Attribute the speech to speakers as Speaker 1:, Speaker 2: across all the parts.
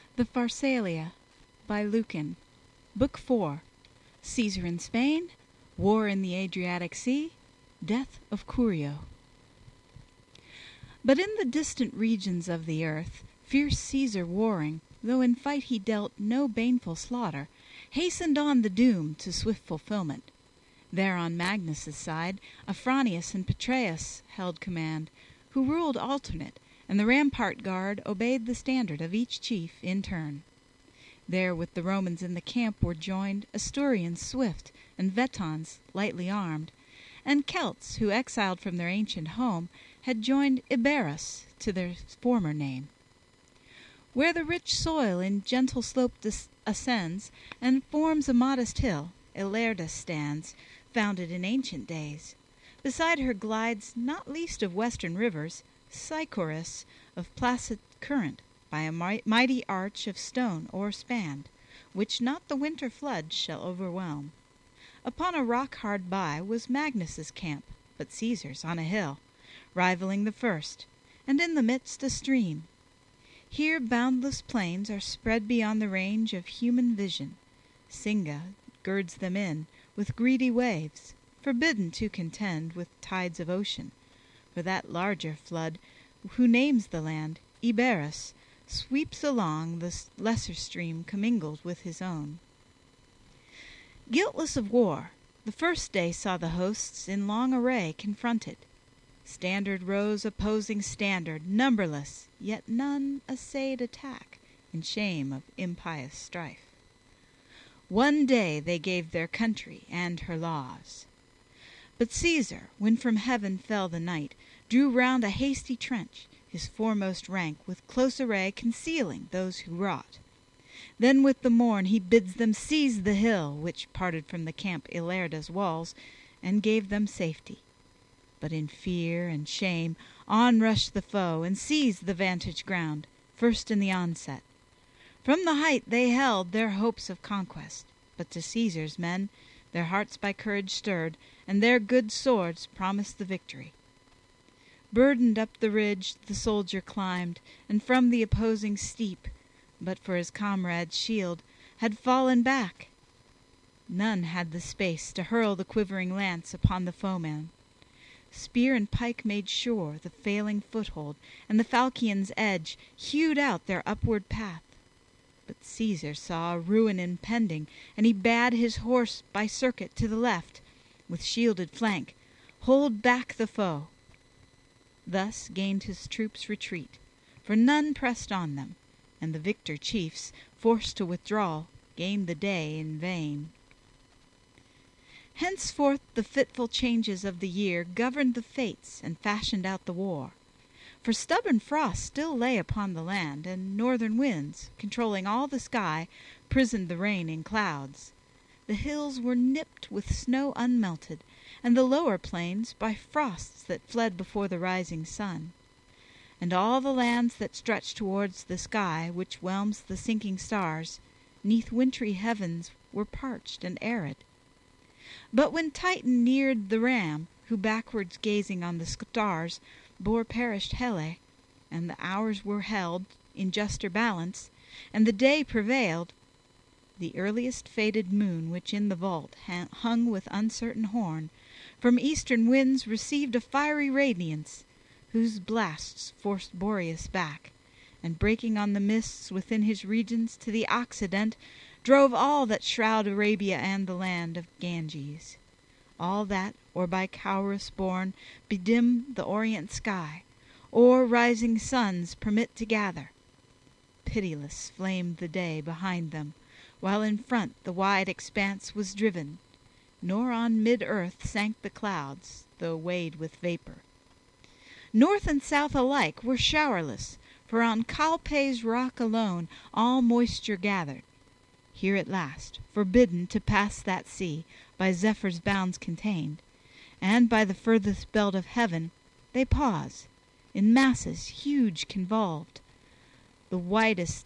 Speaker 1: The Pharsalia by Lucan. Book 4. Caesar in Spain, War in the Adriatic Sea, Death of Curio. But in the distant regions of the earth, fierce Caesar warring, though in fight he dealt no baneful slaughter, hastened on the doom to swift fulfillment. There on Magnus' side, Afranius and Petreius held command, who ruled alternate, and the rampart guard obeyed the standard of each chief in turn. There with the Romans in the camp were joined Asturians swift, and Vetons lightly armed, and Celts who, exiled from their ancient home, had joined Iberus to their former name. Where the rich soil in gentle slope ascends, and forms a modest hill, Ilerda stands, founded in ancient days. Beside her glides, not least of western rivers, Sycorus of placid current, by a mighty arch of stone o'erspanned, which not the winter flood shall overwhelm. Upon a rock hard by was Magnus' camp, but Caesar's on a hill, rivaling the first, and in the midst a stream. Here boundless plains are spread beyond the range of human vision. Singa girds them in with greedy waves, forbidden to contend with tides of ocean, for that larger flood, who names the land Iberus, sweeps along the lesser stream commingled with his own. Guiltless of war, the first day saw the hosts in long array confronted. Standard rose opposing standard, numberless, yet none essayed attack in shame of impious strife. One day they gave their country and her laws. But Caesar, when from heaven fell the night, drew round a hasty trench, his foremost rank with close array concealing those who wrought. Then with the morn he bids them seize the hill, which parted from the camp Ilerda's walls, and gave them safety. But in fear and shame on rushed the foe, and seized the vantage ground, first in the onset. From the height they held their hopes of conquest, but to Caesar's men their hearts by courage stirred, and their good swords promised the victory. Burdened up the ridge the soldier climbed, and from the opposing steep, but for his comrade's shield, had fallen back. None had the space to hurl the quivering lance upon the foeman. Spear and pike made sure the failing foothold, and the falchion's edge hewed out their upward path. But Caesar saw a ruin impending, and he bade his horse by circuit to the left, with shielded flank, hold back the foe. Thus gained his troops retreat, for none pressed on them, and the victor chiefs, forced to withdraw, gained the day in vain. Henceforth the fitful changes of the year governed the fates and fashioned out the war. For stubborn frost still lay upon the land, and northern winds, controlling all the sky, prisoned the rain in clouds. The hills were nipped with snow unmelted, and the lower plains by frosts that fled before the rising sun. And all the lands that stretched towards the sky, which whelms the sinking stars, 'neath wintry heavens were parched and arid. But when Titan neared the ram, who backwards gazing on the stars bore perished Hele, and the hours were held in juster balance, and the day prevailed, the earliest faded moon which in the vault hung with uncertain horn, from eastern winds received a fiery radiance, whose blasts forced Boreas back, and breaking on the mists within his regions to the Occident, drove all that shroud Arabia and the land of Ganges, all that, or by Caurus borne, bedim the orient sky, or rising suns permit to gather. Pitiless flamed the day behind them, while in front the wide expanse was driven, nor on mid-earth sank the clouds, though weighed with vapor. North and south alike were showerless, for on Calpe's rock alone all moisture gathered. Here at last, forbidden to pass that sea, by Zephyr's bounds contained, and by the furthest belt of heaven, they pause, in masses huge convolved. The widest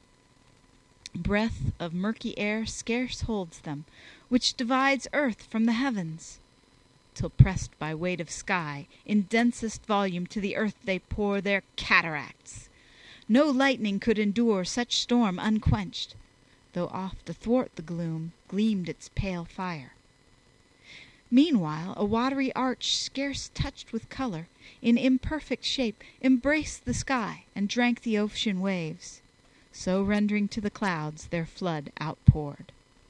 Speaker 1: breath of murky air scarce holds them, which divides earth from the heavens, till pressed by weight of sky, in densest volume to the earth they pour their cataracts. No lightning could endure such storm unquenched, though oft athwart the gloom gleamed its pale fire. Meanwhile a watery arch, scarce touched with color, in imperfect shape embraced the sky and drank the ocean waves, so rendering to the clouds their flood outpoured.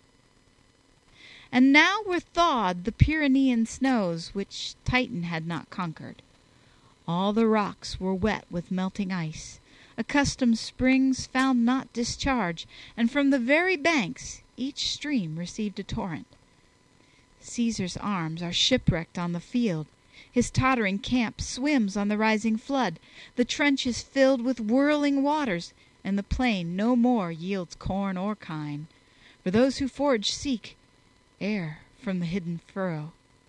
Speaker 1: And now were thawed the Pyrenean snows which Titan had not conquered. All the rocks were wet with melting ice. Accustomed springs found not discharge, and from the very banks each stream received a torrent. Caesar's arms are shipwrecked on the field. His tottering camp swims on the rising flood. The trench is filled with whirling waters, and the plain no more yields corn or kine. For those who forage seek air from the hidden furrow.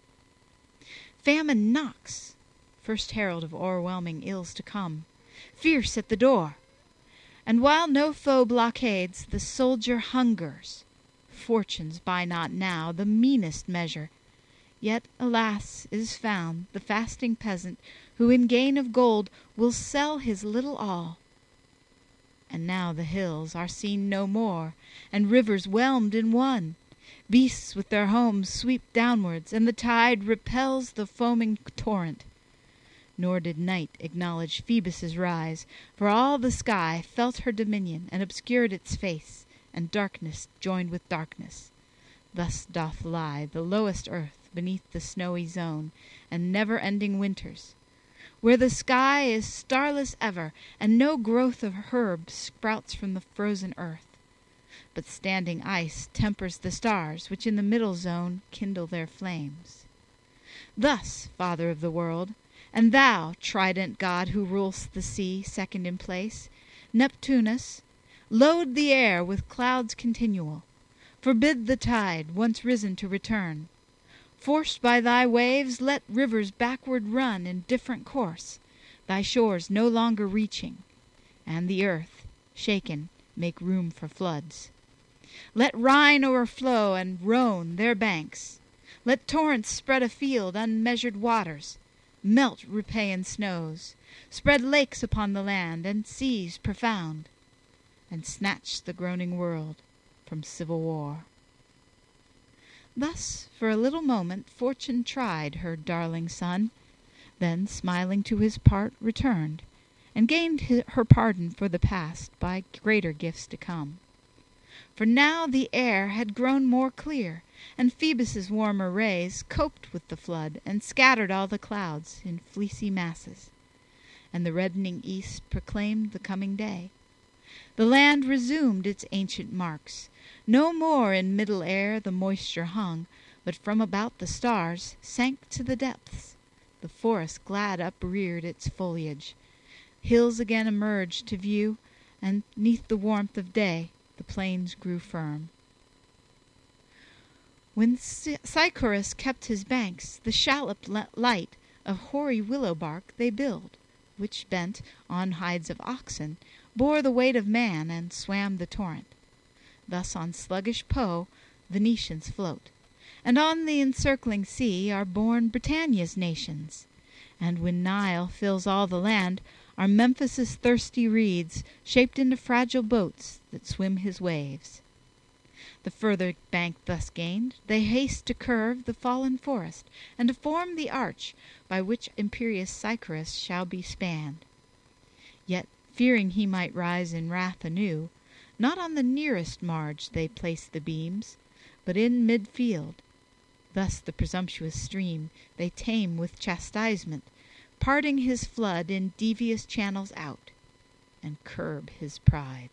Speaker 1: Famine knocks, first herald of o'erwhelming ills to come, fierce at the door. And while no foe blockades, the soldier hungers. Fortunes buy not now the meanest measure. Yet, alas, is found the fasting peasant who in gain of gold will sell his little all. And now the hills are seen no more, and rivers whelmed in one. Beasts with their homes sweep downwards, and the tide repels the foaming torrent. Nor did night acknowledge Phoebus' rise, for all the sky felt her dominion and obscured its face, and darkness joined with darkness. Thus doth lie the lowest earth beneath the snowy zone and never-ending winters, where the sky is starless ever, and no growth of herb sprouts from the frozen earth. But standing ice tempers the stars, which in the middle zone kindle their flames. Thus, Father of the world, and thou, trident god who rulest the sea, second in place, Neptunus, load the air with clouds continual. Forbid the tide, once risen, to return. Forced by thy waves, let rivers backward run in different course, thy shores no longer reaching, and the earth, shaken, make room for floods. Let Rhine o'erflow and Rhone their banks. Let torrents spread afield unmeasured waters, melt Rhipaean snows, spread lakes upon the land, and seas profound, and snatch the groaning world from civil war. Thus for a little moment Fortune tried her darling son, then smiling to his part returned, and gained her pardon for the past by greater gifts to come. For now the air had grown more clear, and Phoebus' warmer rays coped with the flood and scattered all the clouds in fleecy masses, and the reddening east proclaimed the coming day. The land resumed its ancient marks. No more in middle air the moisture hung, but from about the stars sank to the depths. The forest glad upreared its foliage. Hills again emerged to view, and 'neath the warmth of day the plains grew firm. When Sycorax kept his banks, the shallop light of hoary willow bark they build, which bent on hides of oxen, bore the weight of man and swam the torrent. Thus on sluggish Po Venetians float, and on the encircling sea are born Britannia's nations, and when Nile fills all the land, are Memphis' thirsty reeds shaped into fragile boats that swim his waves. The further bank thus gained, they haste to curve the fallen forest, and to form the arch by which imperious Sycorax shall be spanned. Yet, fearing he might rise in wrath anew, not on the nearest marge they place the beams, but in mid-field. Thus the presumptuous stream they tame with chastisement, parting his flood in devious channels out, and curb his pride.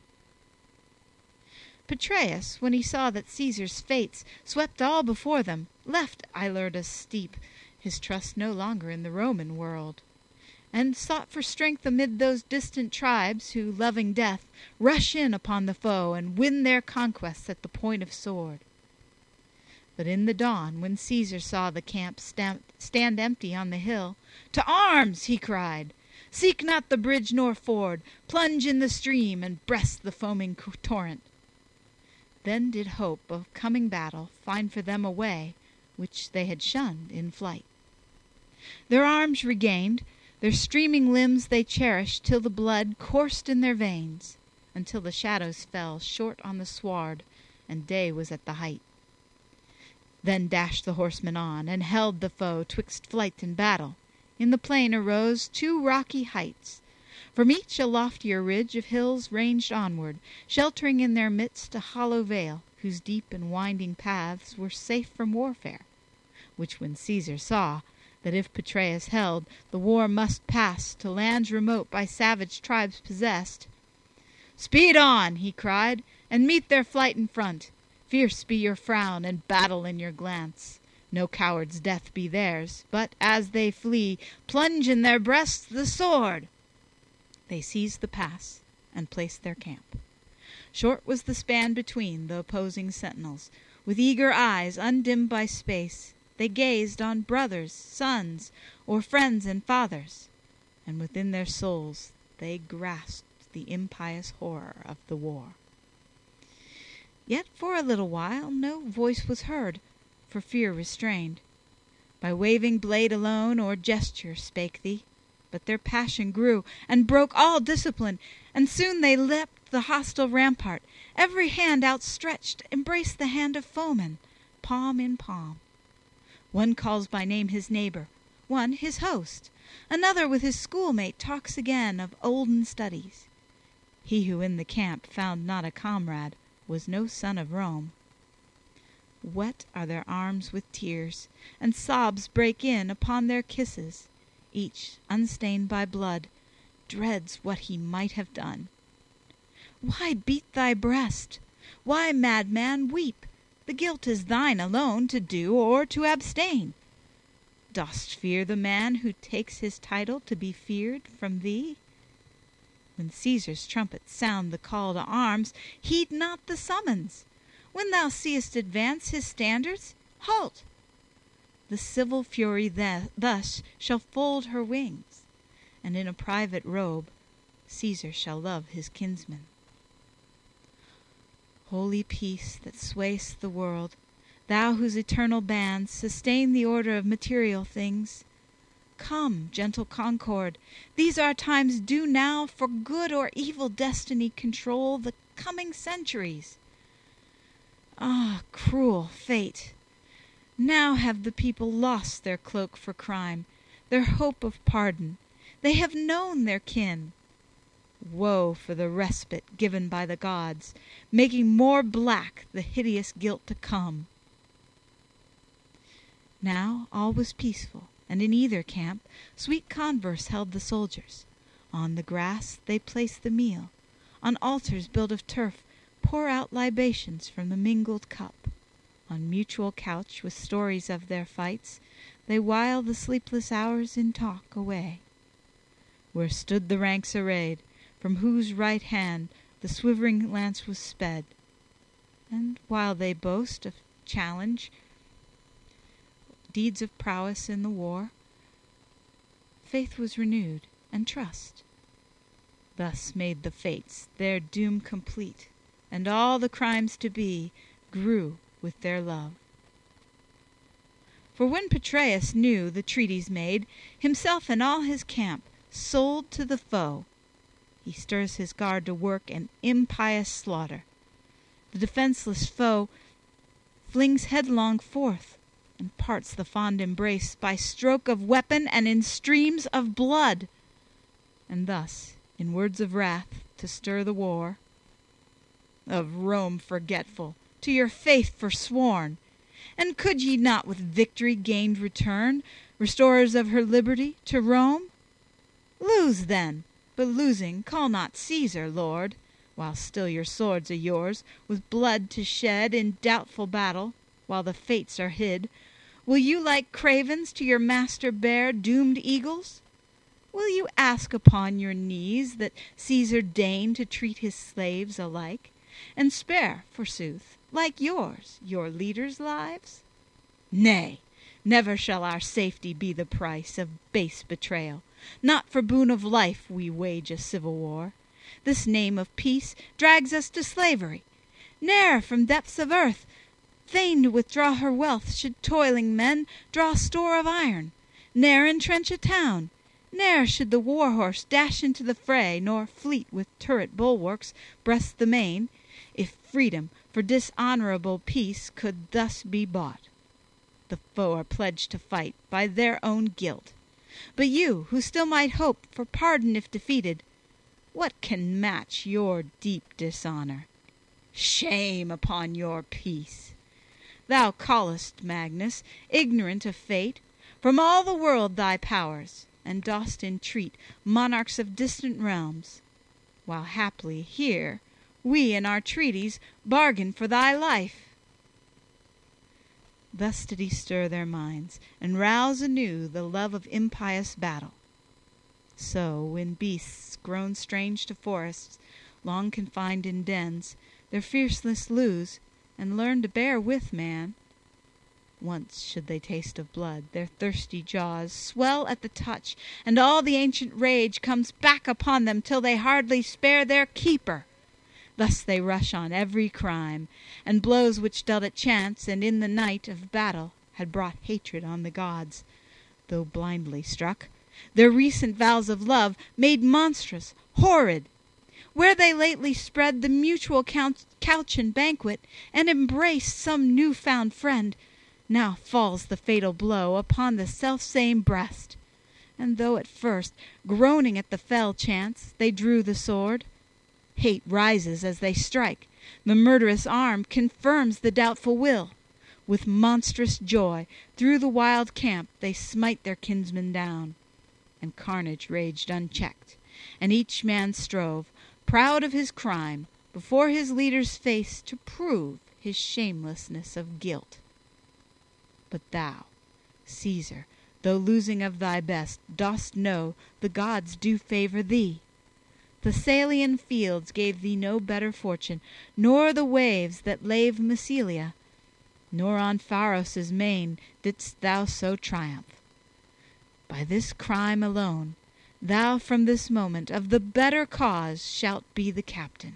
Speaker 1: Petreius, when he saw that Caesar's fates swept all before them, left Ilerda's steep, his trust no longer in the Roman world, and sought for strength amid those distant tribes who, loving death, rush in upon the foe and win their conquests at the point of sword. But in the dawn, when Caesar saw the camp stand empty on the hill, "To arms!" he cried. "Seek not the bridge nor ford. Plunge in the stream and breast the foaming torrent." Then did hope of coming battle find for them a way which they had shunned in flight. Their arms regained, Their streaming limbs they cherished till the blood coursed in their veins, until the shadows fell short on the sward, and day was at the height. Then dashed the horsemen on, and held the foe twixt flight and battle. In the plain arose 2 rocky heights. From each a loftier ridge of hills ranged onward, sheltering in their midst a hollow vale, whose deep and winding paths were safe from warfare. Which when Caesar saw, that if Petreius held, the war must pass to lands remote by savage tribes possessed. "Speed on," he cried, "and meet their flight in front. Fierce be your frown, and battle in your glance. No coward's death be theirs, but, as they flee, plunge in their breasts the sword." They seized the pass, and placed their camp. Short was the span between the opposing sentinels. With eager eyes, undimmed by space, they gazed on brothers, sons, or friends and fathers, and within their souls they grasped the impious horror of the war. Yet for a little while no voice was heard, for fear restrained. By waving blade alone or gesture spake they, but their passion grew and broke all discipline, and soon they leapt the hostile rampart, every hand outstretched embraced the hand of foeman, palm in palm. One calls by name his neighbor, one his host, another with his schoolmate talks again of olden studies. He who in the camp found not a comrade was no son of Rome. Wet are their arms with tears, and sobs break in upon their kisses. Each, unstained by blood, dreads what he might have done. Why beat thy breast? Why, madman, weep? The guilt is thine alone to do or to abstain. Dost fear the man who takes his title to be feared from thee? When Caesar's trumpets sound the call to arms, heed not the summons. When thou seest advance his standards, halt. The civil fury thus shall fold her wings, and in a private robe Caesar shall love his kinsmen. Holy peace that sway'st the world, thou whose eternal bands sustain the order of material things, come, gentle concord, these our times do now for good or evil destiny control the coming centuries. Ah, cruel fate! Now have the people lost their cloak for crime, their hope of pardon. They have known their kin. Woe for the respite given by the gods, making more black the hideous guilt to come. Now all was peaceful, and in either camp sweet converse held the soldiers. On the grass they placed the meal, on altars built of turf pour out libations from the mingled cup. On mutual couch with stories of their fights, they while the sleepless hours in talk away. Where stood the ranks arrayed, from whose right hand the swivering lance was sped, and while they boast of challenge, deeds of prowess in the war, faith was renewed and trust. Thus made the fates their doom complete, and all the crimes to be grew with their love. For when Petreius knew the treaties made, himself and all his camp sold to the foe, he stirs his guard to work an impious slaughter. The defenseless foe flings headlong forth, and parts the fond embrace by stroke of weapon and in streams of blood. And thus, in words of wrath, to stir the war, of Rome forgetful, to your faith forsworn, and could ye not with victory gained return, restorers of her liberty, to Rome? Lose then, but losing call not Caesar Lord, while still your swords are yours, with blood to shed in doubtful battle, while the fates are hid. Will you like cravens to your master bear doomed eagles? Will you ask upon your knees that Caesar deign to treat his slaves alike, and spare, forsooth, like yours, your leaders' lives? Nay, never shall our safety be the price of base betrayal. Not for boon of life we wage a civil war. This name of peace drags us to slavery. Ne'er from depths of earth, fain to withdraw her wealth, should toiling men draw store of iron. Ne'er entrench a town, Ne'er should the war-horse dash into the fray, nor fleet with turret bulwarks breast the main, if freedom for dishonorable peace could thus be bought. The foe are pledged to fight by their own guilt. But you, who still might hope for pardon if defeated, what can match your deep dishonor? Shame upon your peace! Thou callest, Magnus, ignorant of fate, from all the world thy powers, and dost entreat monarchs of distant realms, while haply here we in our treaties bargain for thy life. Thus did he stir their minds, and rouse anew the love of impious battle. So, when beasts, grown strange to forests, long confined in dens, their fierceness lose, and learn to bear with man, once should they taste of blood, their thirsty jaws swell at the touch, and all the ancient rage comes back upon them till they hardly spare their keeper. Thus they rush on every crime, and blows which dealt at chance and in the night of battle had brought hatred on the gods, though blindly struck, their recent vows of love made monstrous, horrid. Where they lately spread the mutual couch and banquet, and embraced some new-found friend, now falls the fatal blow upon the selfsame breast. And though at first, groaning at the fell chance, they drew the sword, hate rises as they strike, the murderous arm confirms the doubtful will. With monstrous joy through the wild camp they smite their kinsmen down, and carnage raged unchecked, and each man strove, proud of his crime, before his leader's face to prove his shamelessness of guilt. But thou, Caesar, though losing of thy best, dost know the gods do favor thee. The Salian fields gave thee no better fortune, nor the waves that lave Massilia, nor on Pharos' main didst thou so triumph. By this crime alone, thou from this moment of the better cause shalt be the captain.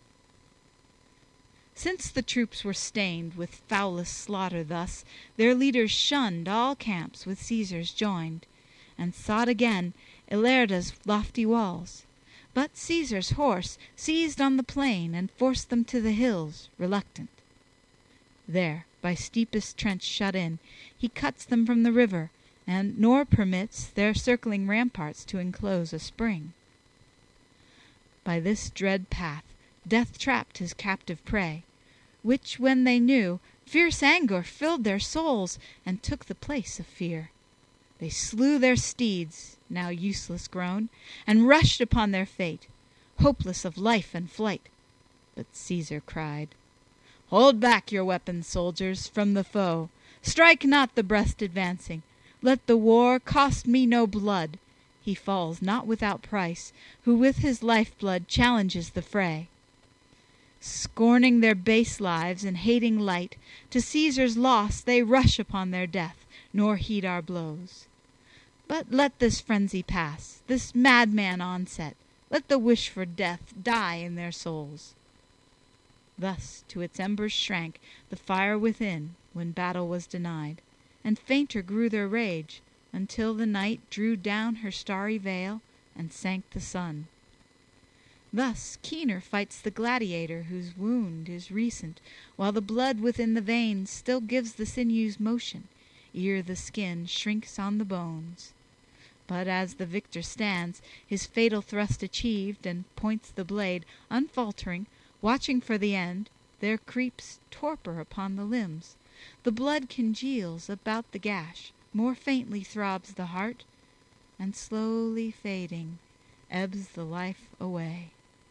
Speaker 1: Since the troops were stained with foulest slaughter thus, their leaders shunned all camps with Caesar's joined, and sought again Ilerda's lofty walls. But Caesar's horse seized on the plain, and forced them to the hills, reluctant. There, by steepest trench shut in, he cuts them from the river, and nor permits their circling ramparts to enclose a spring. By this dread path death trapped his captive prey, which when they knew, fierce anger filled their souls, and took the place of fear. They slew their steeds, now useless grown, and rushed upon their fate, hopeless of life and flight. But Caesar cried, "Hold back your weapons, soldiers, from the foe. Strike not the breast advancing. Let the war cost me no blood. He falls not without price, who with his life-blood challenges the fray." Scorning their base lives and hating light, to Caesar's loss they rush upon their death, nor heed our blows. But let this frenzy pass, this madman onset. Let the wish for death die in their souls. Thus to its embers shrank the fire within when battle was denied, and fainter grew their rage, until the night drew down her starry veil and sank the sun. Thus keener fights the gladiator whose wound is recent, while the blood within the veins still gives the sinews motion, ere the skin shrinks on the bones. But as the victor stands, his fatal thrust achieved, and points the blade, unfaltering, watching for the end, there creeps torpor upon the limbs. The blood congeals about the gash, more faintly throbs the heart, and slowly fading, ebbs the life away.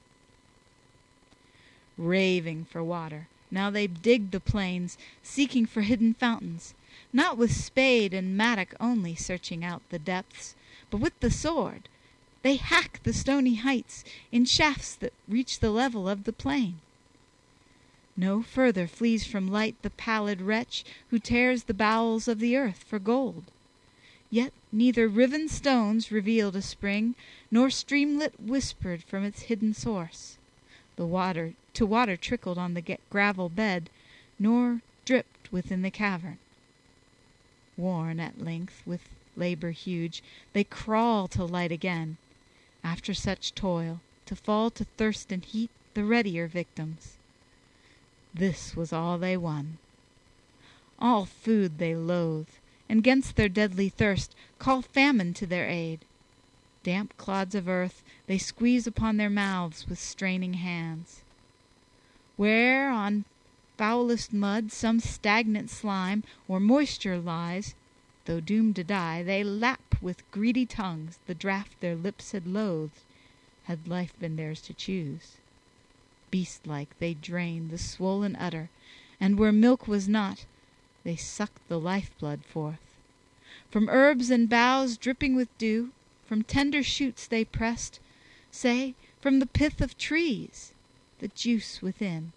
Speaker 1: Raving for water, now they dig the plains, seeking for hidden fountains, not with spade and mattock only searching out the depths, but with the sword. They hack the stony heights in shafts that reach the level of the plain. No further flees from light the pallid wretch who tears the bowels of the earth for gold. Yet neither riven stones revealed a spring, nor streamlet whispered from its hidden source. The water trickled on the gravel bed, nor dripped within the cavern. Worn at length with labor huge, they crawl to light again, after such toil, to fall to thirst and heat the readier victims. This was all they won. All food they loathe, and 'gainst their deadly thirst call famine to their aid. Damp clods of earth they squeeze upon their mouths with straining hands. Where on foulest mud some stagnant slime or moisture lies, though doomed to die, they lap with greedy tongues the draught their lips had loathed, had life been theirs to choose. Beast-like they drain the swollen udder, and where milk was not, they sucked the life-blood forth. From herbs and boughs dripping with dew, from tender shoots they pressed, say, from the pith of trees, the juice within.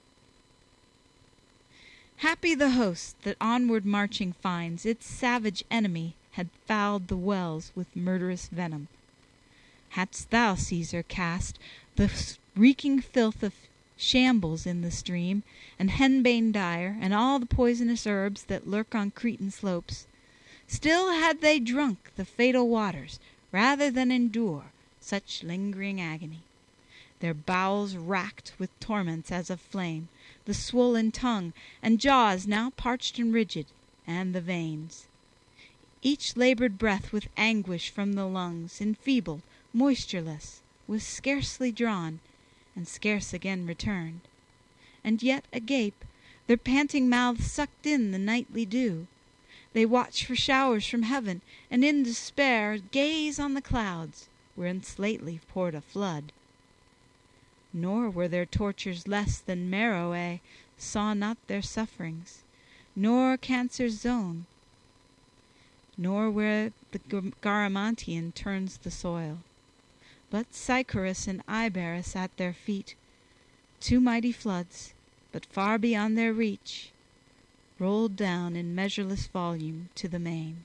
Speaker 1: Happy the host that onward marching finds its savage enemy had fouled the wells with murderous venom. Hadst thou, Caesar, cast the reeking filth of shambles in the stream, and henbane dire, and all the poisonous herbs that lurk on Cretan slopes, still had they drunk the fatal waters rather than endure such lingering agony. Their bowels racked with torments as of flame, the swollen tongue and jaws now parched and rigid, and the veins. Each labored breath with anguish from the lungs, enfeebled, moistureless, was scarcely drawn, and scarce again returned. And yet agape, their panting mouths sucked in the nightly dew. They watch for showers from heaven, and in despair gaze on the clouds, whence lately poured a flood. Nor were their tortures less than Meroe saw not their sufferings, nor Cancer's zone, nor where the Garamantian turns the soil. But Sycharis and Iberus at their feet, two mighty floods, but far beyond their reach, rolled down in measureless volume to the main.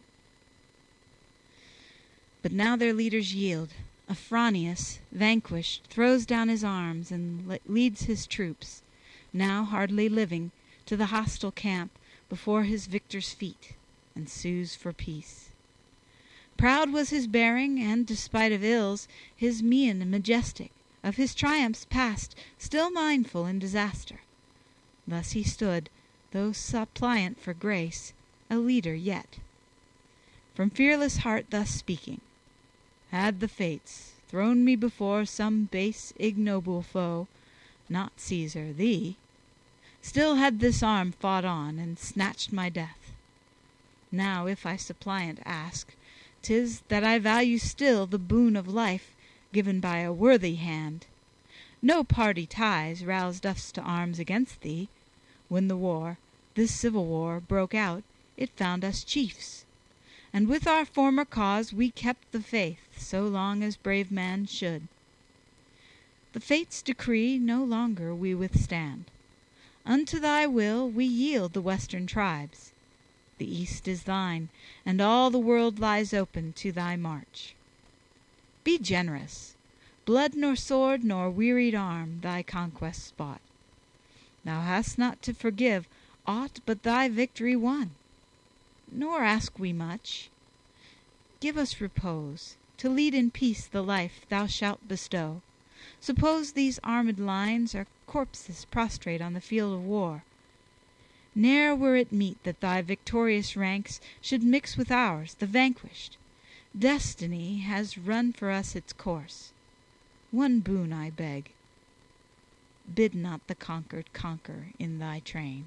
Speaker 1: But now their leaders yield. Afranius, vanquished, throws down his arms and leads his troops, now hardly living, to the hostile camp before his victor's feet, and sues for peace. Proud was his bearing, and, despite of ills, his mien majestic, of his triumphs past, still mindful in disaster. Thus he stood, though suppliant for grace, a leader yet. From fearless heart thus speaking: had the fates thrown me before some base ignoble foe, not Caesar, thee, still had this arm fought on, and snatched my death. Now if I suppliant ask, 'tis that I value still the boon of life given by a worthy hand. No party ties roused us to arms against thee. When the war, this civil war, broke out, it found us chiefs. And with our former cause we kept the faith so long as brave man should. The fates' decree no longer we withstand. Unto thy will we yield the western tribes. The east is thine, and all the world lies open to thy march. Be generous. Blood nor sword nor wearied arm thy conquests bought. Thou hast not to forgive aught but thy victory won. Nor ask we much. Give us repose, to lead in peace the life thou shalt bestow. Suppose these armed lines are corpses prostrate on the field of war. Ne'er were it meet that thy victorious ranks should mix with ours, the vanquished. Destiny has run for us its course. One boon I beg: bid not the conquered conquer in thy train.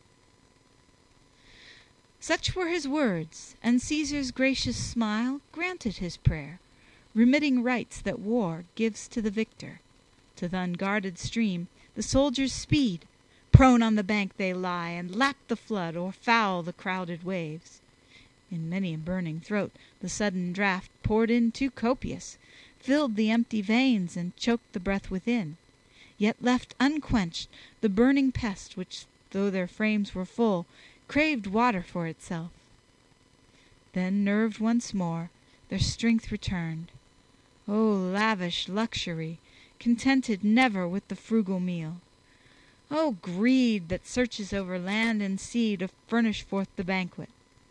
Speaker 1: Such were his words, and Caesar's gracious smile granted his prayer, remitting rights that war gives to the victor. To the unguarded stream the soldiers speed. Prone on the bank they lie, and lap the flood or foul the crowded waves. In many a burning throat the sudden draught poured in too copious, filled the empty veins and choked the breath within, yet left unquenched the burning pest which, though their frames were full, craved water for itself. Then, nerved once more, their strength returned. O lavish luxury, contented never with the frugal meal! O greed that searches over land and sea to furnish forth the banquet!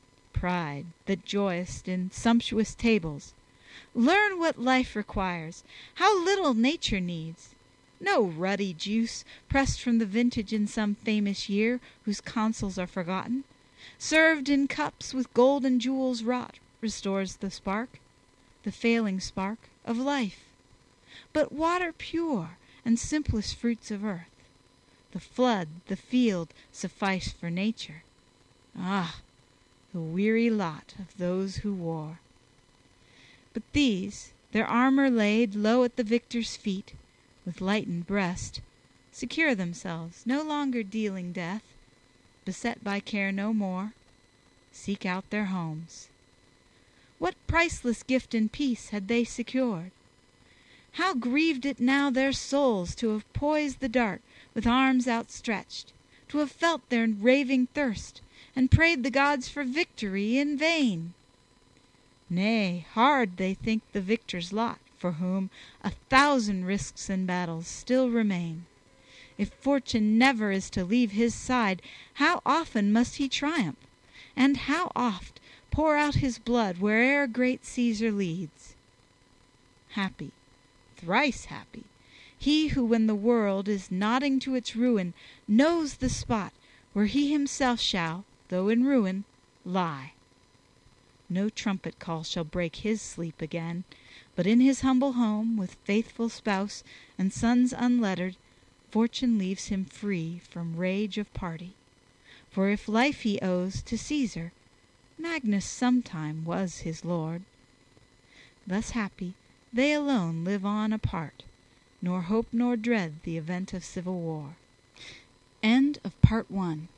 Speaker 1: pride, that joy'st in sumptuous tables. Learn what life requires, how little nature needs. No ruddy juice, pressed from the vintage in some famous year, whose counsels are forgotten, served in cups with gold and jewels wrought, restores the spark, the failing spark, of life. But water pure, and simplest fruits of earth, the flood, the field, suffice for nature. Ah, the weary lot of those who war! But these, their armor laid low at the victor's feet, with lightened breast, secure themselves, no longer dealing death, beset by care no more, seek out their homes. What priceless gift in peace had they secured? How grieved it now their souls to have poised the dart with arms outstretched, to have felt their raving thirst, and prayed the gods for victory in vain! Nay, hard they think the victor's lot, for whom 1,000 risks and battles still remain. If fortune never is to leave his side, how often must he triumph, and how oft pour out his blood where'er great Caesar leads! Happy, thrice happy, he who, when the world is nodding to its ruin, knows the spot where he himself shall, though in ruin, lie. No trumpet call shall break his sleep again, but in his humble home, with faithful spouse and sons unlettered, fortune leaves him free from rage of party. For if life he owes to Caesar, Magnus sometime was his lord. Thus happy, they alone live on apart, nor hope nor dread the event of civil war. End of Part 1.